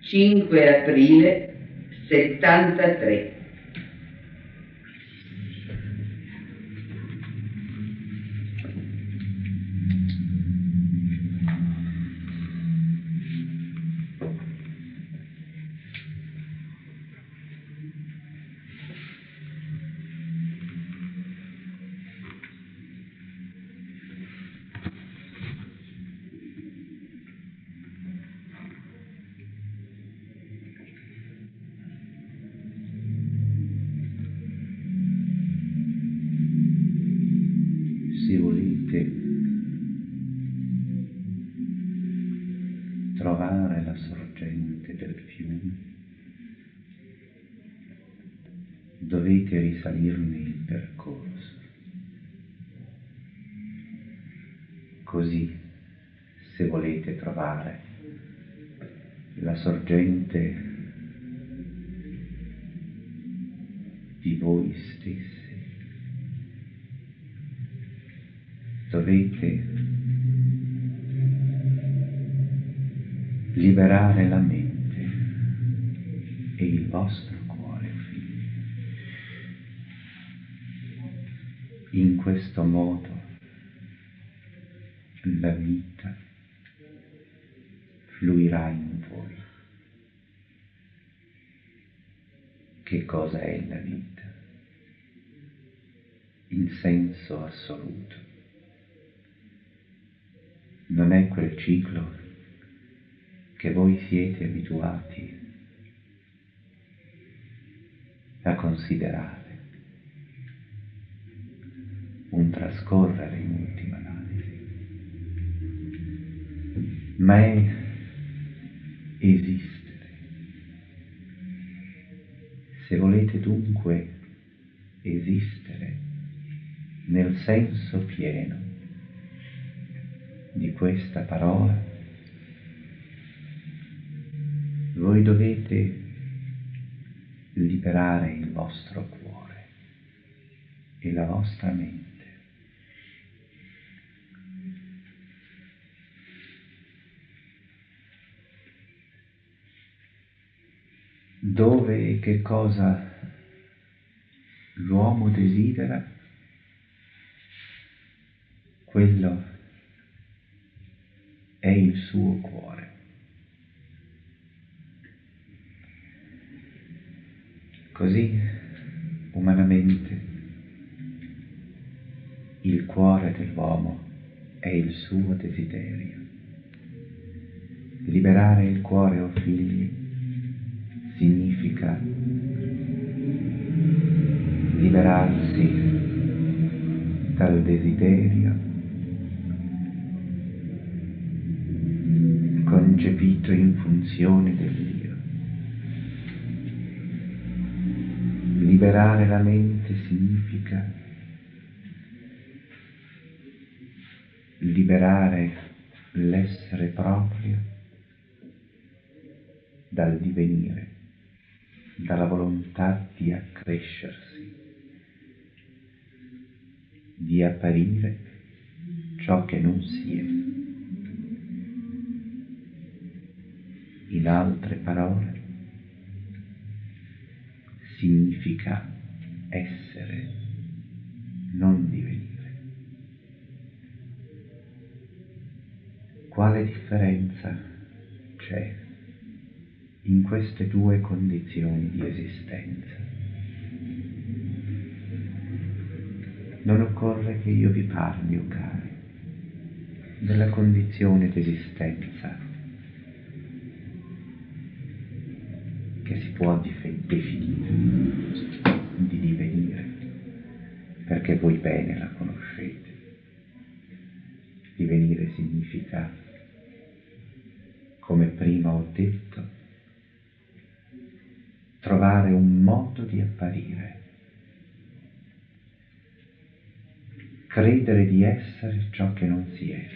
5 aprile 73. Se volete trovare la sorgente del fiume, dovete risalirne il percorso. Così, se volete trovare la sorgente di voi stessi, dovete liberare la mente e il vostro cuore, figli. In questo modo la vita fluirà in voi. Che cosa è la vita? In senso assoluto. Non è quel ciclo che voi siete abituati a considerare, un trascorrere in ultima analisi, ma è esistere. Se volete dunque esistere nel senso pieno di questa parola, voi dovete liberare il vostro cuore e la vostra mente. Dove e che cosa l'uomo desidera, quello è il suo cuore. Così, umanamente, il cuore dell'uomo è il suo desiderio. Liberare il cuore, o figli, significa liberarsi dal desiderio concepito in funzione dell'io. Liberare la mente significa liberare l'essere proprio dal divenire, dalla volontà di accrescersi, di apparire ciò che non si è. In altre parole, significa essere, non divenire. Quale differenza c'è in queste due condizioni di esistenza? Non occorre che io vi parli, o cari, della condizione d'esistenza che si può definire di divenire, perché voi bene la conoscete. Divenire significa, come prima ho detto, trovare un modo di apparire, credere di essere ciò che non si è,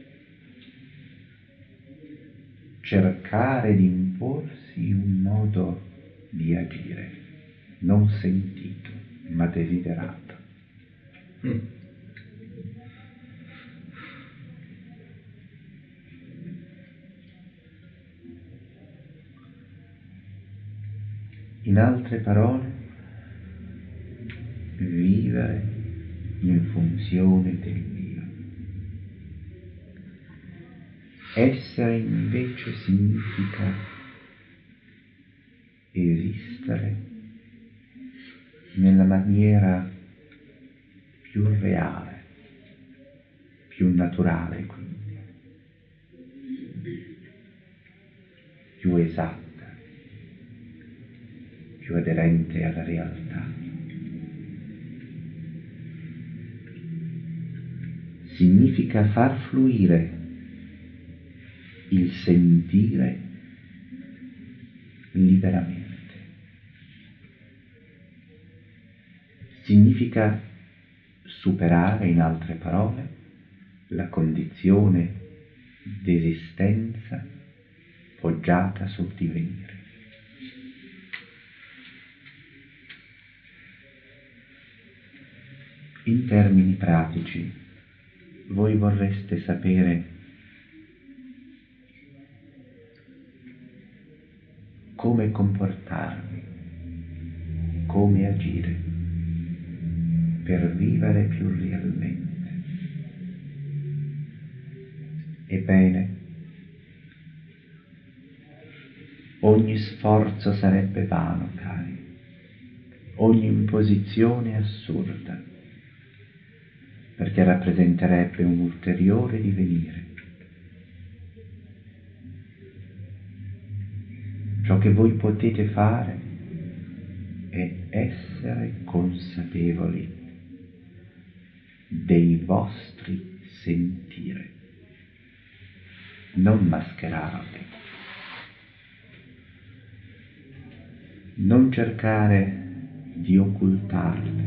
cercare di imporsi un modo di agire, non sentito, ma desiderato. In altre parole, vivere in funzione del Dio. Essere invece significa esistere nella maniera più reale, più naturale, quindi più esatta, più aderente alla realtà. Significa far fluire il sentire liberamente. Significa superare, in altre parole, la condizione d'esistenza poggiata sul divenire. In termini pratici, voi vorreste sapere come comportarvi, come agire per vivere più realmente. Ebbene, ogni sforzo sarebbe vano, cari, ogni imposizione assurda, perché rappresenterebbe un ulteriore divenire. Ciò che voi potete fare è essere consapevoli dei vostri sentire, non mascherarli, non cercare di occultarli,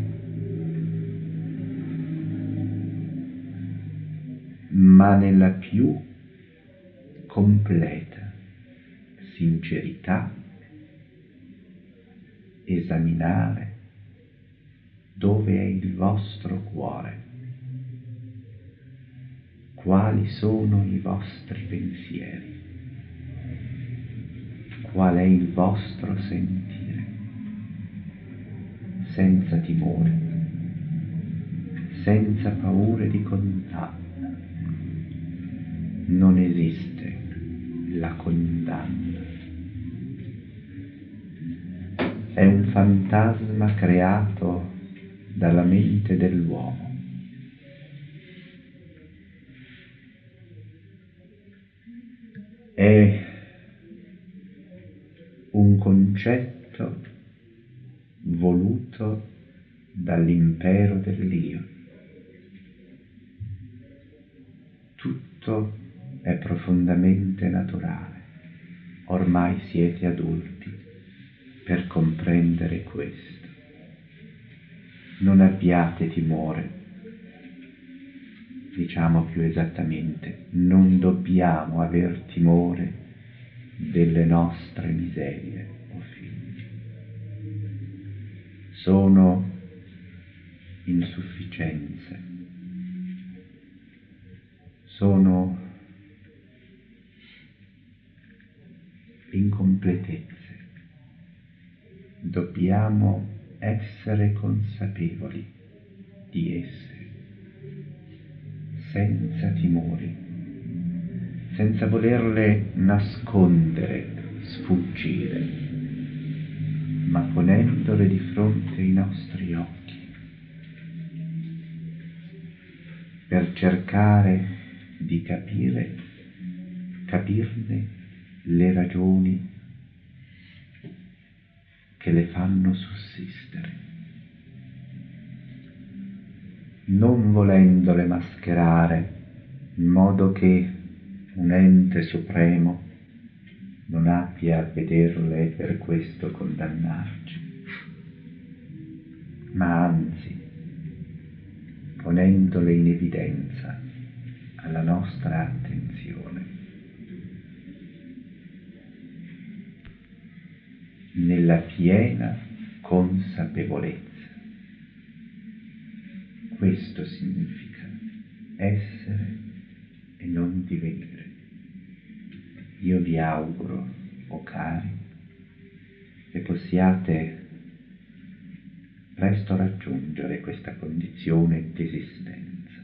ma nella più completa sincerità esaminare dove è il vostro cuore, quali sono i vostri pensieri, qual è il vostro sentire, senza timore, senza paure di condanna. Non esiste la condanna. È un fantasma creato dalla mente dell'uomo. È un concetto voluto dall'impero dell'io. Tutto è profondamente naturale. Ormai siete adulti per comprendere questo. Non abbiate timore. Diciamo più esattamente, non dobbiamo aver timore delle nostre miserie, o figli. Sono insufficienze, sono incompletezze. Dobbiamo essere consapevoli di esse, senza timori, senza volerle nascondere, sfuggire, ma ponendole di fronte ai nostri occhi, per cercare di capirne le ragioni che le fanno sussistere, non volendole mascherare in modo che un ente supremo non abbia a vederle e per questo condannarci, ma anzi ponendole in evidenza alla nostra attenzione, nella piena consapevolezza. Questo significa essere e non divenire. Io vi auguro, o cari, che possiate presto raggiungere questa condizione d'esistenza,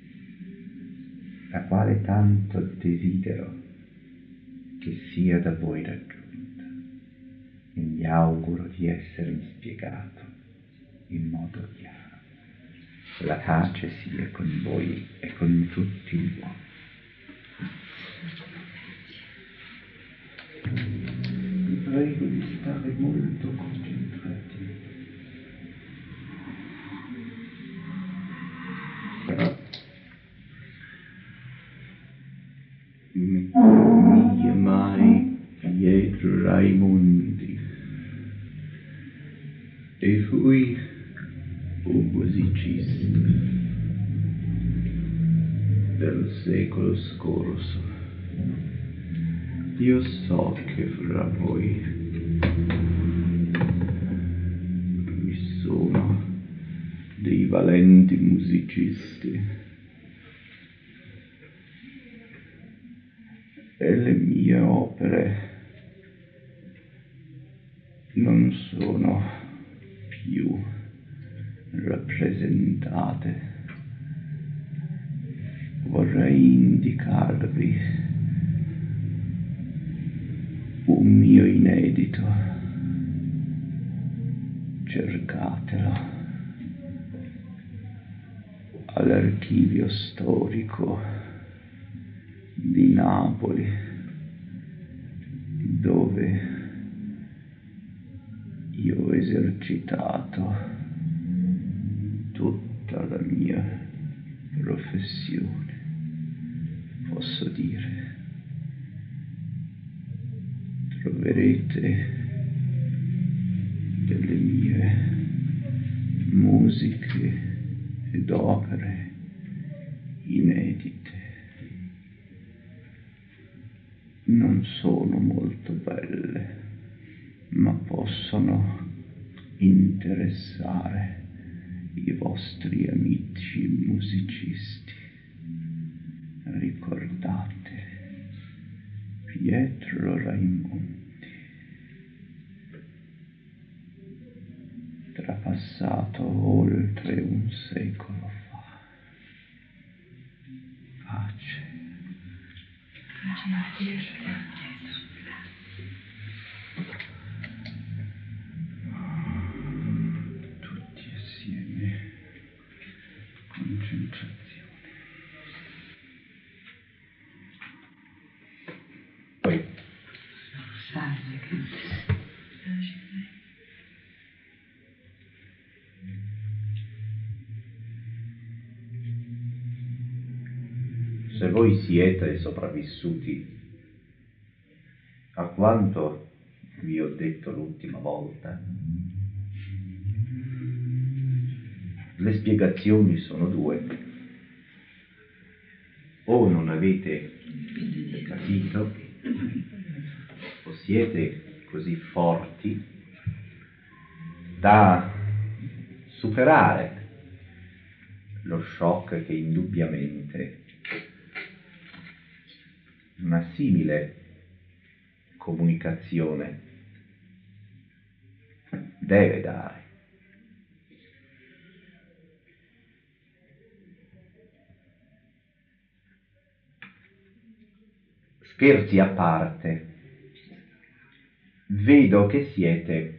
la quale tanto desidero che sia da voi raggiunta, e mi auguro di essermi spiegato in modo chiaro. La pace sia con voi e con tutti gli uomini. Vi prego di stare molto concentrati. Mi chiamai Pietro Raimondi e fui un musicista del secolo scorso. Io so che fra voi vi sono dei valenti musicisti e le mie opere non sono più rappresentate. Vorrei indicarvi un mio inedito. Cercatelo all'archivio storico di Napoli, dove io ho esercitato tutta la mia professione, posso dire. Troverete delle mie musiche ed opere inedite. Non sono molto belle, ma possono interessare i vostri amici musicisti. Ricordate Pietro Raimondi, trapassato oltre un secolo fa. Pace. Tutti assieme. Concentrazione. Poi. Se voi siete sopravvissuti a quanto vi ho detto l'ultima volta, le spiegazioni sono due. O non avete capito, o siete così forti da superare lo shock che indubbiamente una simile comunicazione deve dare. Scherzi a parte, vedo che siete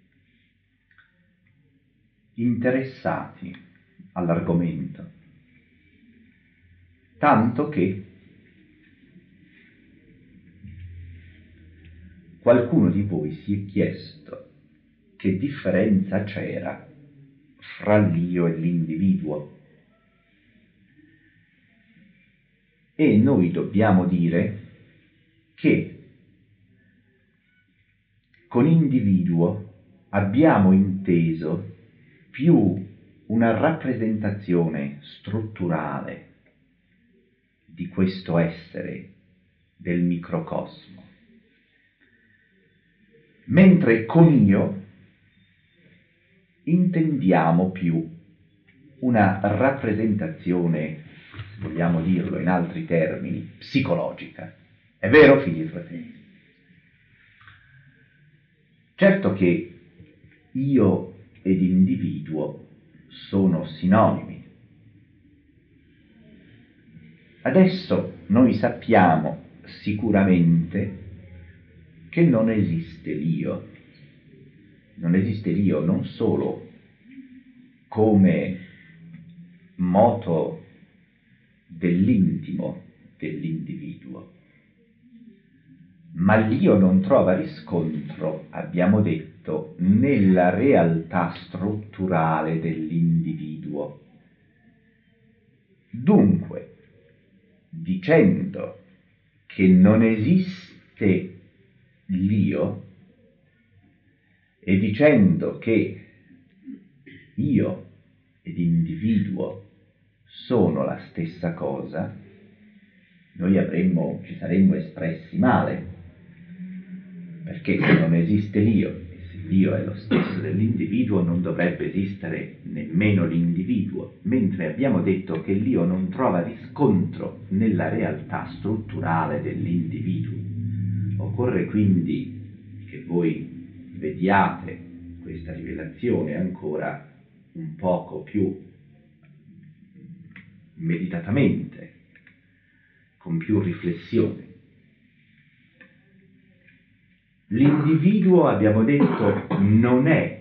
interessati all'argomento, tanto che qualcuno di voi si è chiesto che differenza c'era fra l'io e l'individuo. E noi dobbiamo dire che con individuo abbiamo inteso più una rappresentazione strutturale di questo essere del microcosmo, mentre con io intendiamo più una rappresentazione, se vogliamo dirlo in altri termini, psicologica. È vero, figli e fratelli? Certo che io ed individuo sono sinonimi. Adesso noi sappiamo sicuramente che non esiste l'io. Non esiste l'io non solo come moto dell'intimo dell'individuo, ma l'io non trova riscontro, abbiamo detto, nella realtà strutturale dell'individuo. Dunque, dicendo che non esiste l'io e dicendo che io ed individuo sono la stessa cosa, noi ci saremmo espressi male, perché se non esiste l'io e se l'io è lo stesso dell'individuo non dovrebbe esistere nemmeno l'individuo, mentre abbiamo detto che l'io non trova riscontro nella realtà strutturale dell'individuo. Occorre quindi che voi vediate questa rivelazione ancora un poco più meditatamente, con più riflessione. L'individuo, abbiamo detto, non è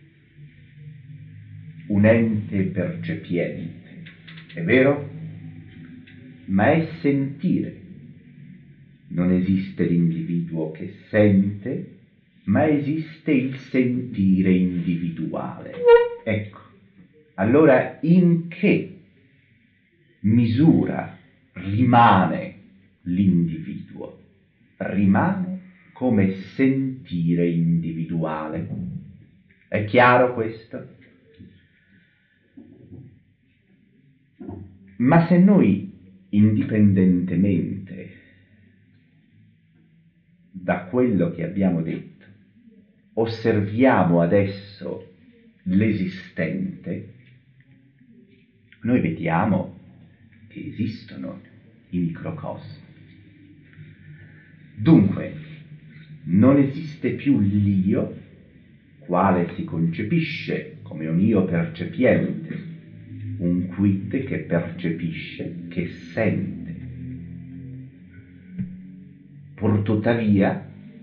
un ente percepiente, è vero? Ma è sentire. Non esiste l'individuo che sente, ma esiste il sentire individuale. Ecco, allora in che misura rimane l'individuo? Rimane come sentire individuale. È chiaro questo? Ma se noi, indipendentemente da quello che abbiamo detto, osserviamo adesso l'esistente, noi vediamo che esistono i microcosmi. Dunque, non esiste più l'io, quale si concepisce come un io percepiente, un quid che percepisce, che sente. Purtuttavia,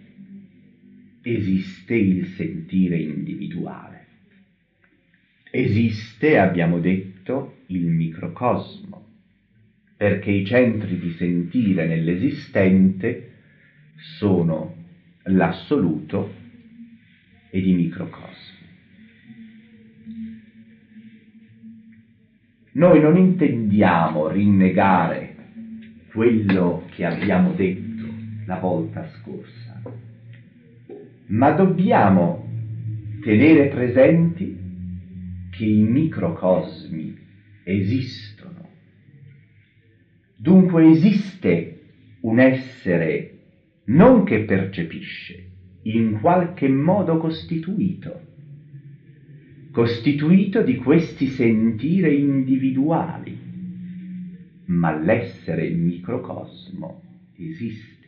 esiste il sentire individuale. Esiste, abbiamo detto, il microcosmo, perché i centri di sentire nell'esistente sono l'assoluto ed i microcosmi. Noi non intendiamo rinnegare quello che abbiamo detto la volta scorsa, ma dobbiamo tenere presenti che i microcosmi esistono. Dunque esiste un essere non che percepisce, in qualche modo costituito di questi sentire individuali, ma l'essere microcosmo esiste.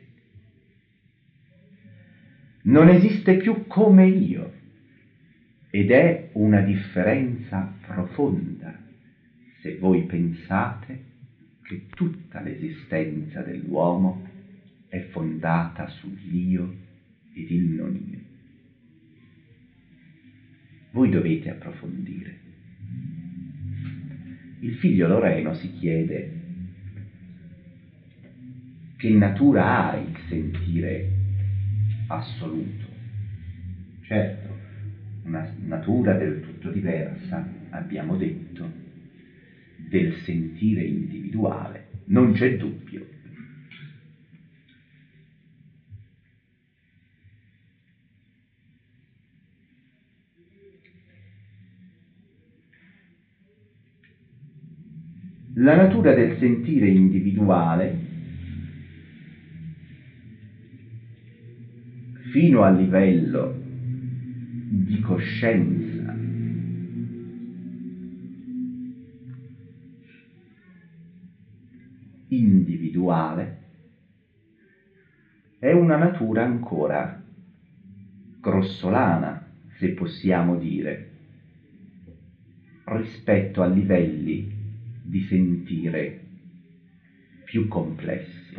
Non esiste più come io, ed è una differenza profonda se voi pensate che tutta l'esistenza dell'uomo è fondata sull'io ed il non io. Voi dovete approfondire. Il figlio Loreno si chiede: che natura ha il sentire assoluto? Certo, una natura del tutto diversa, abbiamo detto, del sentire individuale, non c'è dubbio. La natura del sentire individuale, fino al livello di coscienza individuale, è una natura ancora grossolana, se possiamo dire, rispetto a livelli di sentire più complessi.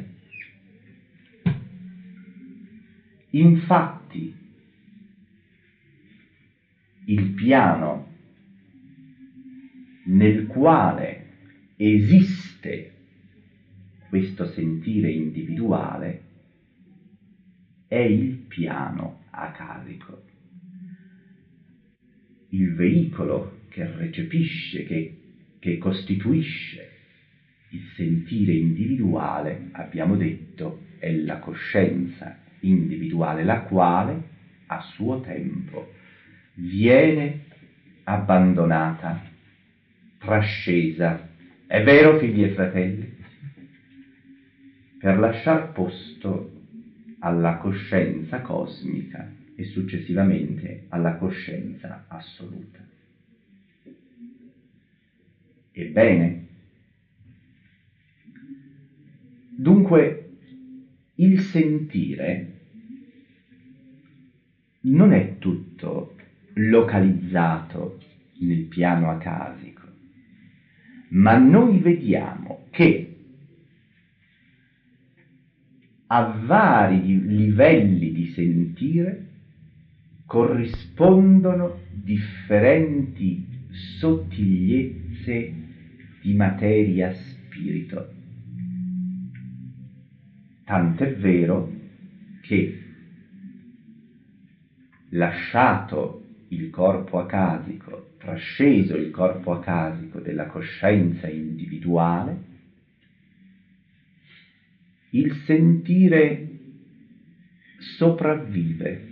Infatti, il piano nel quale esiste questo sentire individuale è il piano acasico, il veicolo che recepisce, che costituisce il sentire individuale, abbiamo detto, è la coscienza individuale, la quale a suo tempo viene abbandonata, trascesa, è vero, figli e fratelli, per lasciar posto alla coscienza cosmica e successivamente alla coscienza assoluta. Ebbene, dunque, il sentire non è tutto localizzato nel piano acasico, ma noi vediamo che a vari livelli di sentire corrispondono differenti sottigliezze di materia-spirito. Tant'è vero che, lasciato il corpo acasico, trasceso il corpo acasico della coscienza individuale, il sentire sopravvive,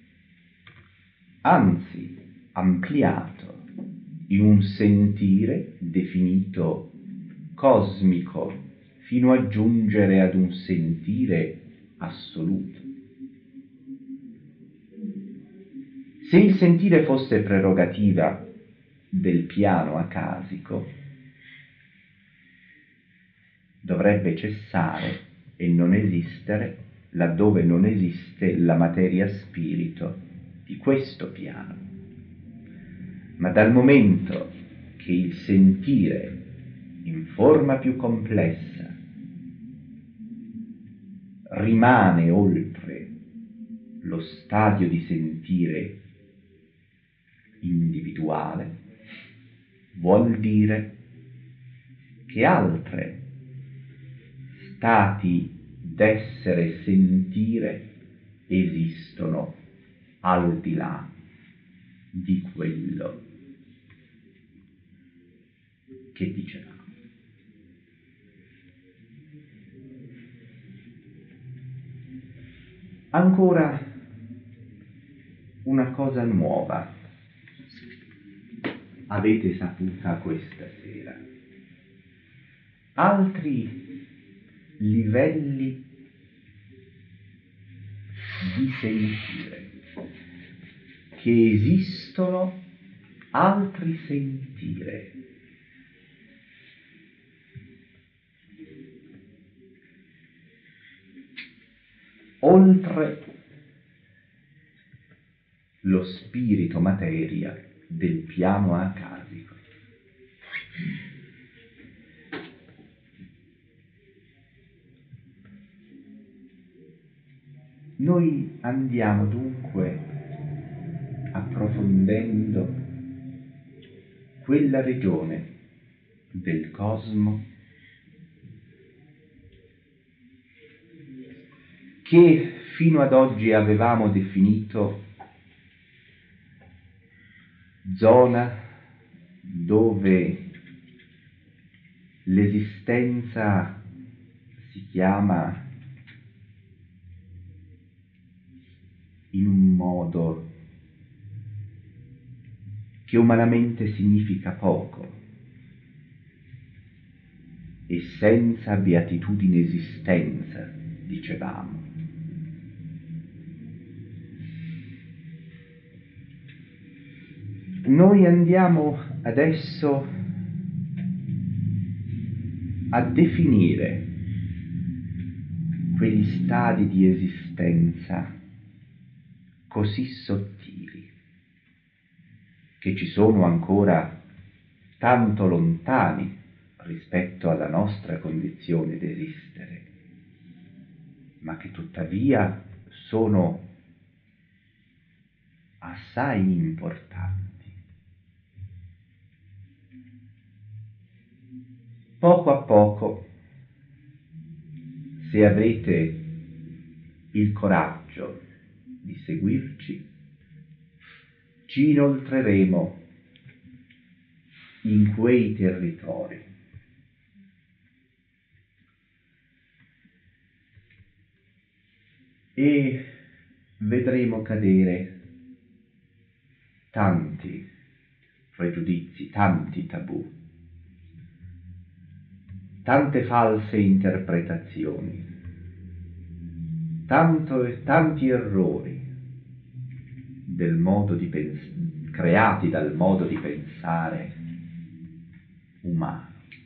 anzi ampliato in un sentire definito cosmico, fino a giungere ad un sentire assoluto. Se il sentire fosse prerogativa del piano acasico, dovrebbe cessare e non esistere laddove non esiste la materia spirito di questo piano. Ma dal momento che il sentire in forma più complessa rimane oltre lo stadio di sentire individuale, vuol dire che altre stati d'essere e sentire esistono al di là di quello che dicevamo. Ancora una cosa nuova avete saputa questa sera. Altri livelli di sentire, che esistono altri sentire. Oltre lo spirito materia del piano acasico. Noi andiamo dunque approfondendo quella regione del cosmo che fino ad oggi avevamo definito zona dove l'esistenza si chiama in un modo che umanamente significa poco e senza beatitudine esistenza, dicevamo. Noi andiamo adesso a definire quegli stadi di esistenza così sottili, che ci sono ancora tanto lontani rispetto alla nostra condizione d'esistere, ma che tuttavia sono assai importanti. Poco a poco, se avrete il coraggio di seguirci, ci inoltreremo in quei territori e vedremo cadere tanti pregiudizi, tanti tabù, tante false interpretazioni, tanti errori del modo di creati dal modo di pensare umano.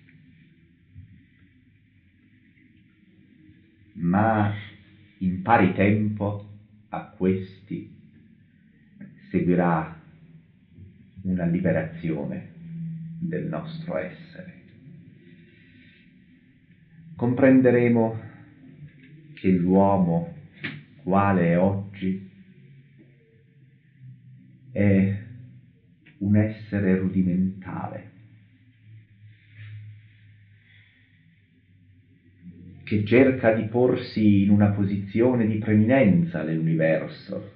Ma in pari tempo a questi seguirà una liberazione del nostro essere. Comprenderemo che l'uomo quale è oggi è un essere rudimentale, che cerca di porsi in una posizione di preminenza nell'universo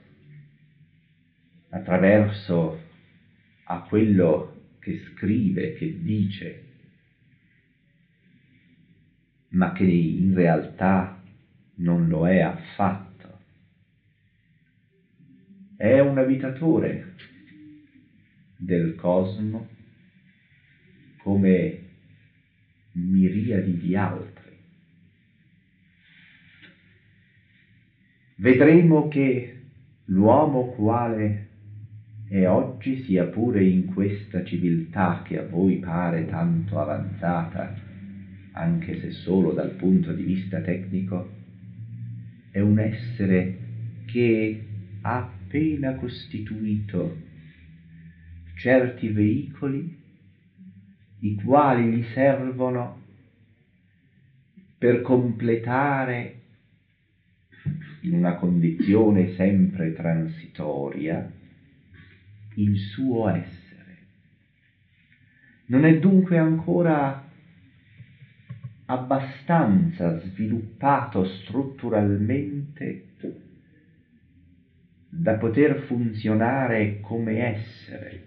attraverso a quello che scrive, che dice, ma che in realtà non lo è affatto. È un abitatore del cosmo come miriadi di altri. Vedremo che l'uomo quale è oggi, sia pure in questa civiltà che a voi pare tanto avanzata, anche se solo dal punto di vista tecnico, è un essere che ha appena costituito certi veicoli, i quali gli servono per completare, in una condizione sempre transitoria, il suo essere. Non è dunque ancora abbastanza sviluppato strutturalmente da poter funzionare come essere.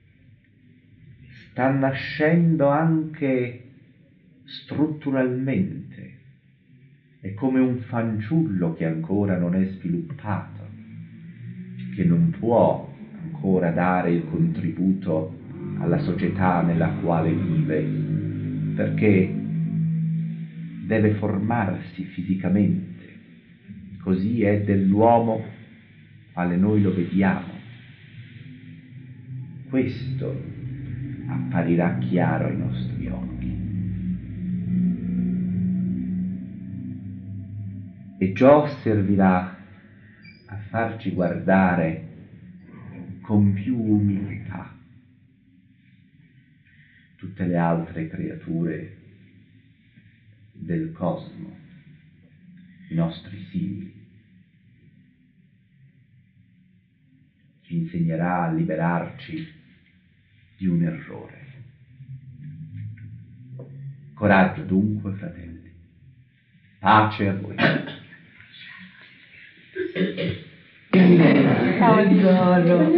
Sta nascendo anche strutturalmente. È come un fanciullo che ancora non è sviluppato, che non può ancora dare il contributo alla società nella quale vive, perché deve formarsi fisicamente. Così è dell'uomo quale noi lo vediamo. Questo apparirà chiaro ai nostri occhi. E ciò servirà a farci guardare con più umiltà tutte le altre creature del cosmo, i nostri simili. Ci insegnerà a liberarci di un errore. Coraggio dunque, fratelli. Pace a voi. Adoro,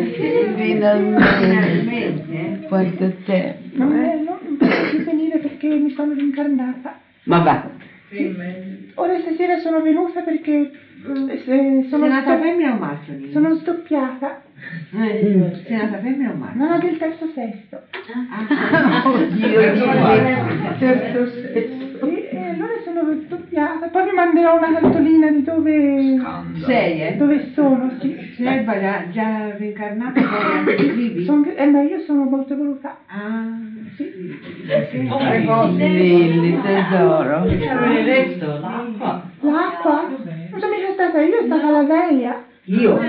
finalmente, quanto tempo. Non posso più venire perché mi sono rincarnata. Ma va. Ora stasera sono venuta perché Sei nata femmina o maschio? sono sdoppiata. Sei nata femmina o maschio? Non ho del terzo sesto. Oddio, Terzo sesto. E allora sono sdoppiata. Poi vi manderò una cartolina di dove sei, dove sono, sì. Sei già reincarnata, poi anche vivi? Ma io sono molto voluta. Ah, Sì. Lilli, tesoro. L'acqua? Non sono mica stata io, è stata la veglia. Io?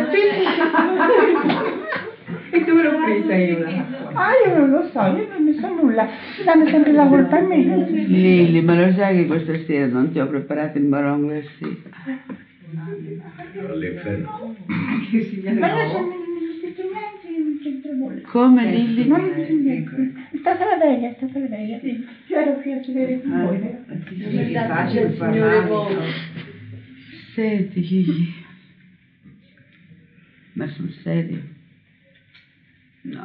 E dove l'ho presa io l'acqua? Ah, io non lo so, io non ne so nulla. Mi danno sempre la colpa a me. Lili, ma lo sai che questa sera non ti ho preparato il marron glacé? All'inferno. Ma io sono nello stesso niente, io non c'entro nulla. Come, Lili? Ma non c'è niente. È stata la veglia, sì. Io ero qui a sedere con voi, vero? Sì, è facile parlare. Senti, Gigi. Ma sul serio? No.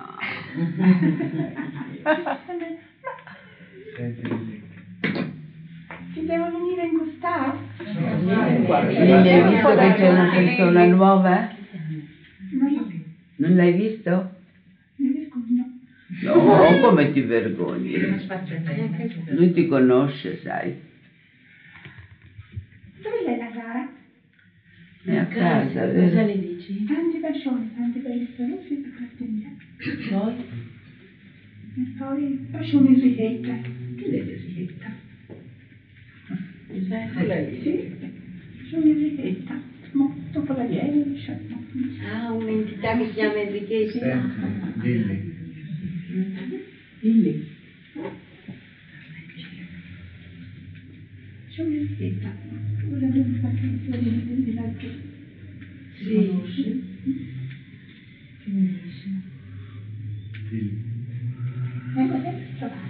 Ci devo venire a ingustare? Lili, hai visto che c'è una persona nuova? No, Non l'hai visto? mi vergogno. No, come ti vergogni? Lui ti conosce, sai. Dove sei la Sara? È a casa, Cosa vero? le dici? Tanti bacioni, tanti belli saluti da parte mia. Poi? E poi bacioni Enrichetta. Chi è Enrichetta? Sì, bacioni Enrichetta. Mo, dopo la viene, diciamo. Ah, un'entità che si chiama Enrichetta. Dilli. Lili. Bacioni Enrichetta. Ora devo fare canzoni di laggiù. Sì. Dilli. Ecco, sempre trovati.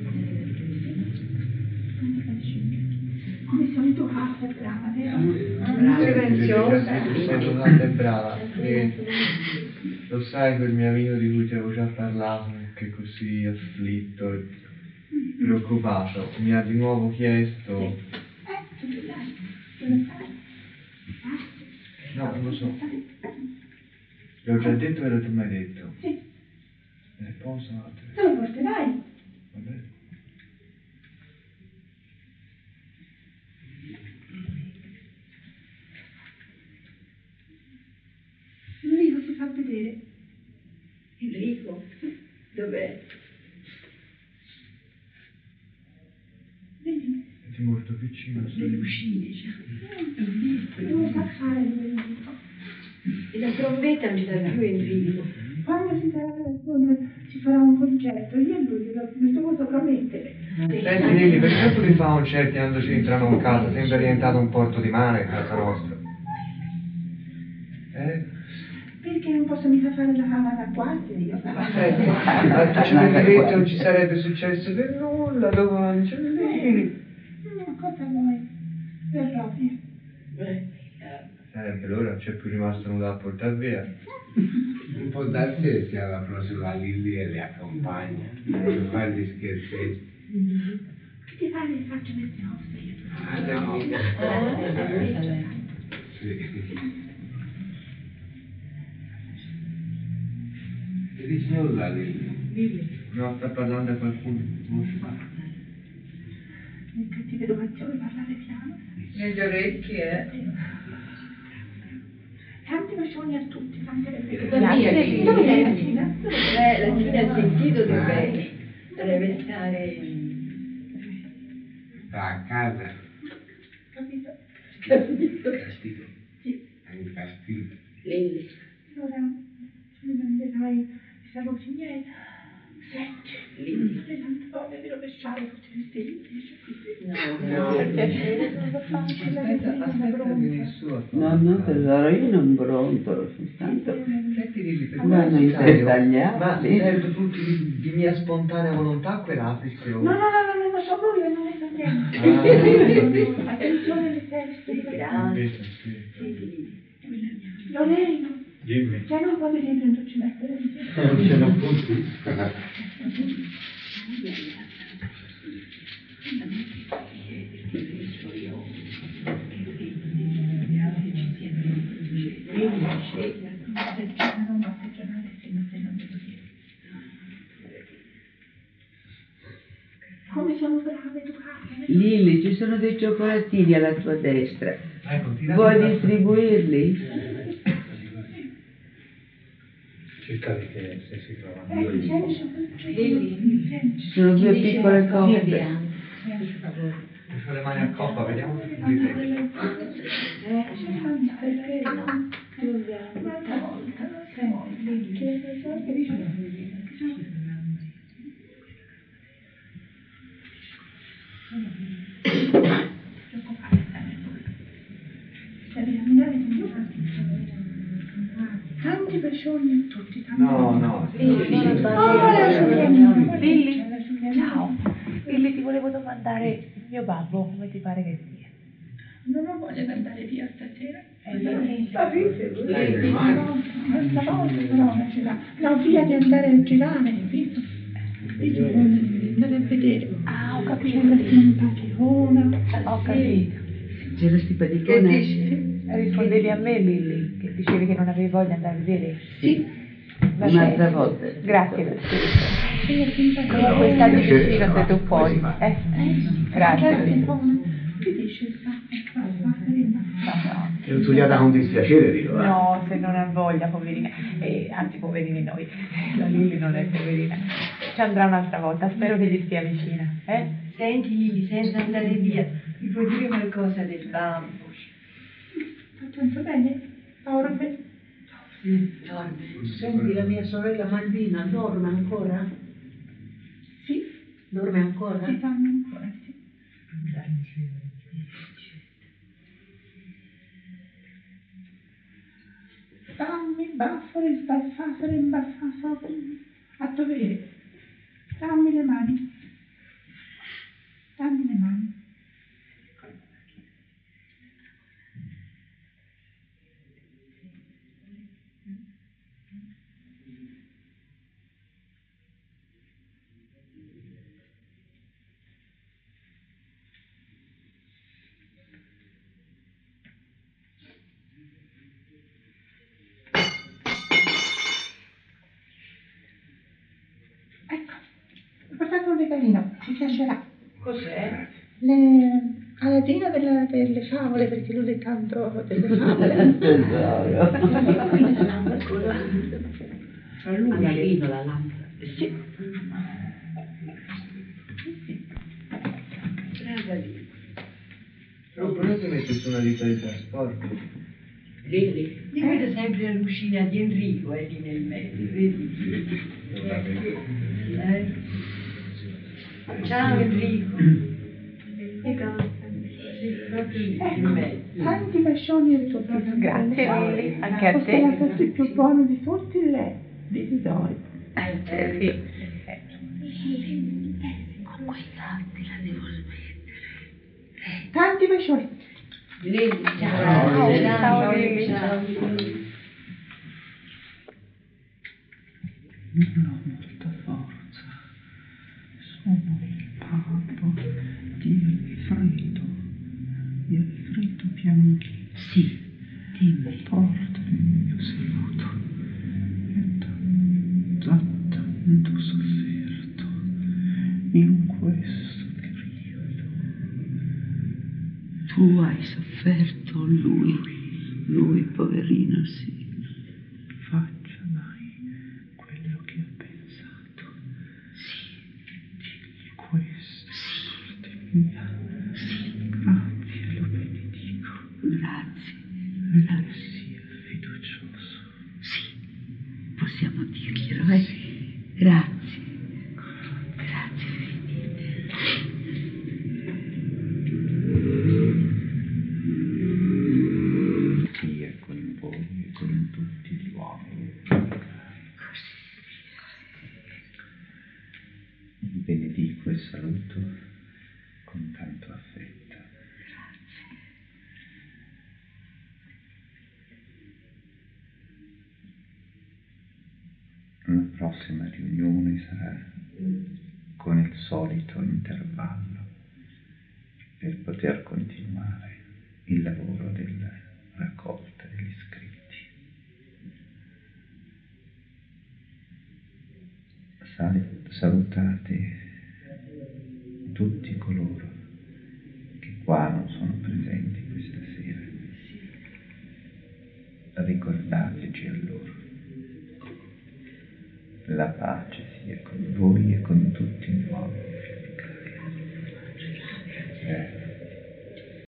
Tanti bacioni. Come solito passa, brava, vero? Sei totale brava. Lo sai quel mio amico di cui ti avevo già parlato, che è così afflitto e preoccupato, mi ha di nuovo chiesto. Tu lo sai. No, non lo so. L'ho già detto e l'ho mai detto. Sì. Posa. Dove porterai? Vabbè. Enrico si fa vedere. Enrico? Dov'è? Vedi? È molto piccino. Le lucine, già. Dove sa fare Enrico? E la trombetta non ci dà più Enrico. Quando si farà un concerto, io e lui mi devo promettere. Senti Lili, perché tu ti fa concerti quando ci entrano in casa? Sembra diventato un porto di mare casa nostra. Perché non posso mica fare la fama da guardia io? Ecco, ci detto non ci sarebbe successo per nulla, dopo Angelini. No, cosa vuoi? Per proprio. Per ora non c'è più rimasto nulla da portare via. Non può darsi che sia la prossima Lilli e le accompagna per fare gli scherzetti. Che ti pare che faccio queste cose io? Ah no. Sì. Che dici nulla Lilli? No, sta parlando a qualcuno. Che ti vedo facciamo parlare piano. Nelle orecchie, Tanti bacioni a tutti, tante le Da via, Lili. Dove è la Cina? La Cina ha sentito dov'è? Deve stare... Sta a casa. Capito? Castigo. Sì. È in castigo. Lili. Allora, mi manderai i saluti miei. Senti, Lili. le tante volte di rovesciare tutti questi libri. No, Perché non lo faccio, No, tesoro, io non brontolo, soltanto Senti Lili, per vanno in testa agli ma altri. serve tutti di mia spontanea volontà quella frizione? No, non so lui, io non ne so niente. Attenzione alle teste. Grazie. Sì. Loreno, Dimmi. c'è un po' di libri in tu ci mettere. Non ce n'ho punti. Come sono brave, educate. Lili, ci sono dei cioccolatini alla tua destra. Ecco, Vuoi distribuirli? Cercate che se si trova. Ci sono due piccole coppe. Faccio le mani a coppa, vediamo se li Un'altra volta, senti, che dice? Tanti bacioni a tutti, tanti. No. Lilli, ciao. Lilli, ti volevo domandare il mio babbo, come ti pare che sia? Non ho voglia di andare via stasera. Lilli. No, via di andare a girare, capito? Andare a vedere. Ah, ho C'è capito. la simpaticona. Ho capito. C'è la Che simpaticona? dici? Rispondevi a me, Lilli, che dicevi che non avevi voglia di andare a vedere? Sì. Va Un'altra bene. volta. Grazie per tutto. Simpaticona. Comunque stati vicino se tu puoi. Grazie. Che dici? È studiata con dispiacere, dico. No, se non ha voglia, poverina. Anzi, poverini noi. La Lilli non è poverina. Ci andrà un'altra volta, spero che gli stia vicina. Senti Lili, senza andare via, mi puoi dire qualcosa del babbo? Tanto bene? Dorme? Sì, dorme. Senti, la mia sorella Malvina dorme ancora? Sì. Dorme ancora? Ti fanno ancora, sì. Dammi, baffole, sbaffasole, imbaffasole, a dovere. Dammi le mani. Dammi le mani. Ecco, ho portato un regalino, ti piacerà. Cos'è? Aladino delle favole, perché lui è tanto delle favole. Aladino, la lampada. Sì. Brava lì. Non potete metterci una ditta di trasporto? Lili. Di vedo sempre la lucina di Enrico lì nel mezzo, vedi? Ciao Enrico. Sì, proprio lì nel mezzo. Tanti bacioni a tutti. Grazie, Lilli, anche a Fosse te. la cosa più buona di tutti, lei. Di Dori. Sì. Con quei gatti la devo smettere. Tanti bacioni. Lili, Ciao, Lilli. Ciao. Non ho molta forza. Sono il babbo di Alfredo Bianchi. Sì, dimmi. Portami il mio saluto. È tanto sofferto in questo periodo. Tu hai sofferto, lui poverino, sì. Faccia mai quello che ha pensato. Sì, Digli questo. Sì. Grazie, lo benedico. grazie. E sia fiducioso. Sì, possiamo dirglielo, eh? Grazie. Grazie infinite. Sia con voi e con tutti gli uomini. Vi benedico e saluto con tanto affetto. La prossima riunione sarà con il solito intervallo per poter continuare il lavoro della raccolta degli scritti. Salutate tutti coloro che qua non sono presenti questa sera. Ricordateci a loro. La pace sia con voi e con tutti gli uomini.